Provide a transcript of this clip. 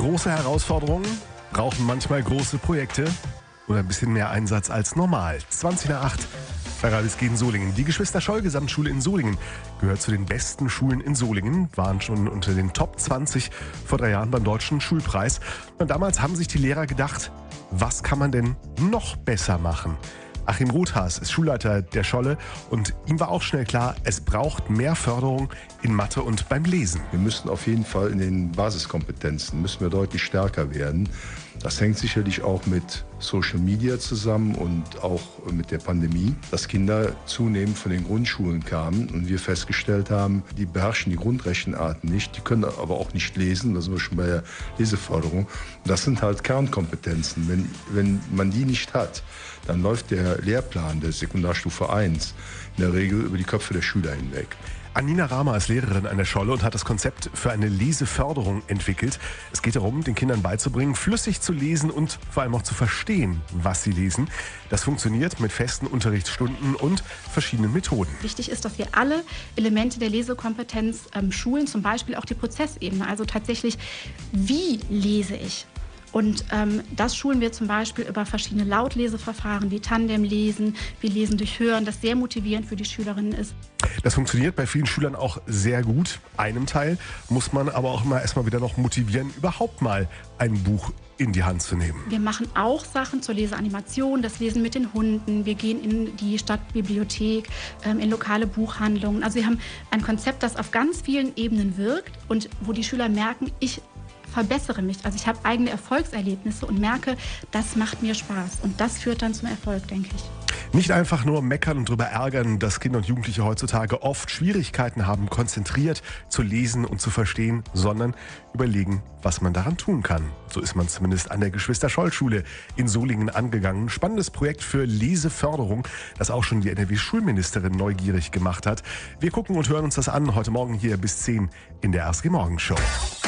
Große Herausforderungen brauchen manchmal große Projekte oder ein bisschen mehr Einsatz als normal. 20 nach 8 bei Radio SG in Solingen. Die Geschwister-Scholl-Gesamtschule in Solingen gehört zu den besten Schulen in Solingen, waren schon unter den Top 20 vor 3 Jahren beim Deutschen Schulpreis. Und damals haben sich die Lehrer gedacht, was kann man denn noch besser machen? Achim Rothas ist Schulleiter der Scholle und ihm war auch schnell klar, es braucht mehr Förderung in Mathe und beim Lesen. Wir müssen auf jeden Fall in den Basiskompetenzen müssen wir deutlich stärker werden. Das hängt sicherlich auch mit Social Media zusammen und auch mit der Pandemie, dass Kinder zunehmend von den Grundschulen kamen und wir festgestellt haben, die beherrschen die Grundrechenarten nicht, die können aber auch nicht lesen, da sind wir schon bei der Leseförderung. Das sind halt Kernkompetenzen. Wenn man die nicht hat, dann läuft der Lehrplan der Sekundarstufe 1 in der Regel über die Köpfe der Schüler hinweg. Anina Rama ist Lehrerin an der Scholle und hat das Konzept für eine Leseförderung entwickelt. Es geht darum, den Kindern beizubringen, flüssig zu lesen und vor allem auch zu verstehen, was sie lesen. Das funktioniert mit festen Unterrichtsstunden und verschiedenen Methoden. Wichtig ist, dass wir alle Elemente der Lesekompetenz schulen, zum Beispiel auch die Prozessebene. Also tatsächlich, wie lese ich? Und das schulen wir zum Beispiel über verschiedene Lautleseverfahren wie Tandemlesen, wie Lesen durch Hören, das sehr motivierend für die Schülerinnen ist. Das funktioniert bei vielen Schülern auch sehr gut. Einem Teil muss man aber auch immer erstmal wieder noch motivieren, überhaupt mal ein Buch in die Hand zu nehmen. Wir machen auch Sachen zur Leseanimation, das Lesen mit den Hunden. Wir gehen in die Stadtbibliothek, in lokale Buchhandlungen. Also wir haben ein Konzept, das auf ganz vielen Ebenen wirkt und wo die Schüler merken, ich verbessere mich. Also ich habe eigene Erfolgserlebnisse und merke, das macht mir Spaß. Und das führt dann zum Erfolg, denke ich. Nicht einfach nur meckern und darüber ärgern, dass Kinder und Jugendliche heutzutage oft Schwierigkeiten haben, konzentriert zu lesen und zu verstehen, sondern überlegen, was man daran tun kann. So ist man zumindest an der Geschwister-Scholl-Schule in Solingen angegangen. Spannendes Projekt für Leseförderung, das auch schon die NRW-Schulministerin neugierig gemacht hat. Wir gucken und hören uns das an, heute Morgen hier bis 10 in der RSG Morgenshow.